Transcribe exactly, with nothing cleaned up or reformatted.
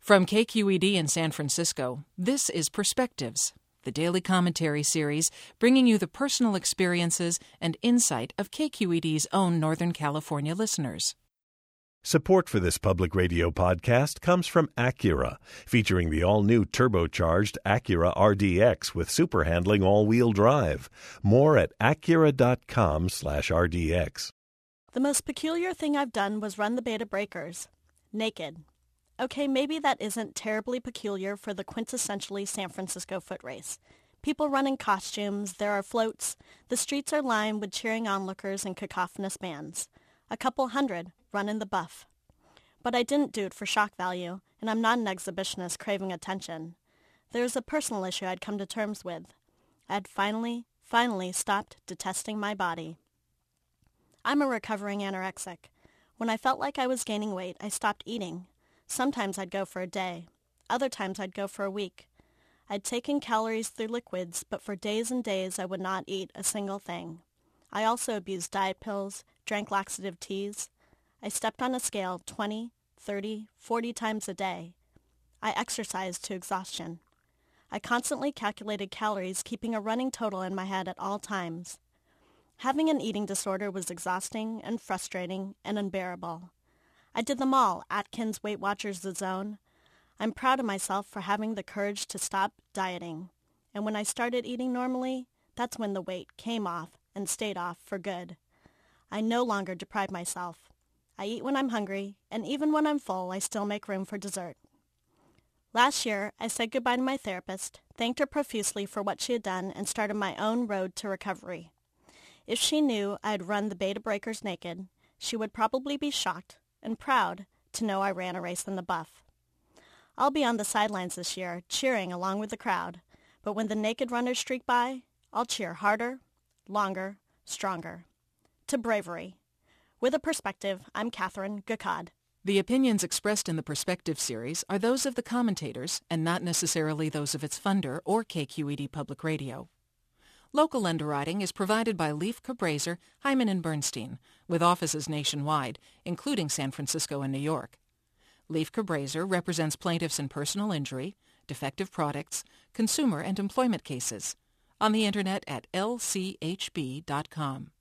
From K Q E D in San Francisco, this is Perspectives, the daily commentary series bringing you the personal experiences and insight of K Q E D's own Northern California listeners. Support for this public radio podcast comes from Acura, featuring the all-new turbocharged Acura R D X with super handling all-wheel drive. More at acura.com slash RDX. The most peculiar thing I've done was run the Bay to Breakers, naked. Okay, maybe that isn't terribly peculiar for the quintessentially San Francisco foot race. People run in costumes, there are floats, the streets are lined with cheering onlookers and cacophonous bands. A couple hundred run in the buff. But I didn't do it for shock value, and I'm not an exhibitionist craving attention. There's a personal issue I'd come to terms with. I'd finally, finally stopped detesting my body. I'm a recovering anorexic. When I felt like I was gaining weight, I stopped eating. Sometimes I'd go for a day. Other times I'd go for a week. I'd taken calories through liquids, but for days and days I would not eat a single thing. I also abused diet pills, drank laxative teas. I stepped on a scale twenty, thirty, forty times a day. I exercised to exhaustion. I constantly calculated calories, keeping a running total in my head at all times. Having an eating disorder was exhausting and frustrating and unbearable. I did them all, Atkins, Weight Watchers, The Zone. I'm proud of myself for having the courage to stop dieting. And when I started eating normally, that's when the weight came off and stayed off for good. I no longer deprive myself. I eat when I'm hungry, and even when I'm full, I still make room for dessert. Last year, I said goodbye to my therapist, thanked her profusely for what she had done, and started my own road to recovery. If she knew I had run the Bay to Breakers naked, she would probably be shocked and proud to know I ran a race in the buff. I'll be on the sidelines this year, cheering along with the crowd, but when the naked runners streak by, I'll cheer harder, longer, stronger. To bravery. With a perspective, I'm Catherine Gakad. The opinions expressed in the Perspective series are those of the commentators and not necessarily those of its funder or K Q E D Public Radio. Local underwriting is provided by Leif Cabraser, Hyman and Bernstein, with offices nationwide, including San Francisco and New York. Leif Cabraser represents plaintiffs in personal injury, defective products, consumer and employment cases, on the Internet at L C H B dot com.